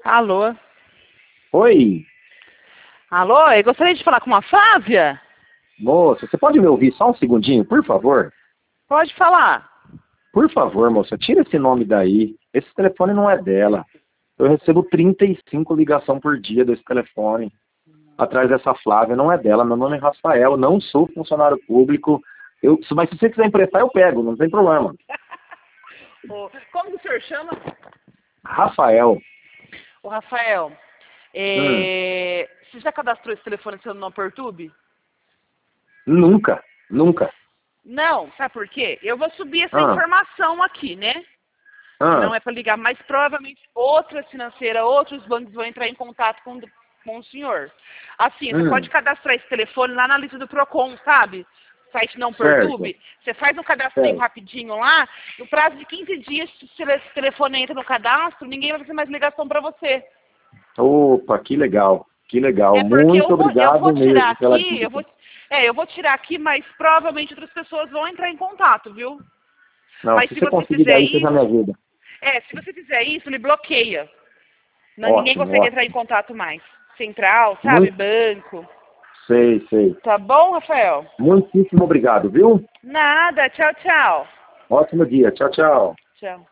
Alô? Oi, Alô, eu gostaria de falar com a Flávia? moça, você pode me ouvir só um segundinho, por favor? Pode falar. Por favor, moça, tira esse nome daí. Esse telefone não é dela. Eu recebo 35 ligações por dia desse telefone. Atrás dessa Flávia, não é dela. Meu nome é Rafael, não sou funcionário público. Mas se você quiser emprestar, eu pego, não tem problema. Como que o senhor chama? Rafael, O Rafael, hum, você já cadastrou esse telefone seu no Portube? nunca, nunca. Não, sabe por quê? Eu vou subir essa Ah, informação aqui, né? Que não ah, é para ligar, mas provavelmente outras financeiras, outros bancos vão entrar em contato com o senhor. Assim, você pode hum, cadastrar esse telefone lá na lista do Procon, sabe? Site não certo, Portube. Você faz um cadastrinho certo. rapidinho lá, no prazo de 15 dias, se esse telefone entra no cadastro, ninguém vai fazer mais ligação para você. Opa, que legal, que legal. É porque Muito eu vou obrigado tirar mesmo pela aqui, dica. eu vou tirar aqui, mas provavelmente outras pessoas vão entrar em contato, viu? Não, Mas se se você você conseguir fizer daí, você já me isso, ajuda. se você fizer isso, ele bloqueia. Não, ninguém Ótimo, consegue entrar em ótimo. contato mais. Central, sabe? Muito, Banco. sei, sei. Tá bom, Rafael? Muitíssimo obrigado, viu? Nada. Tchau, tchau. Ótimo dia. Tchau, tchau. Tchau.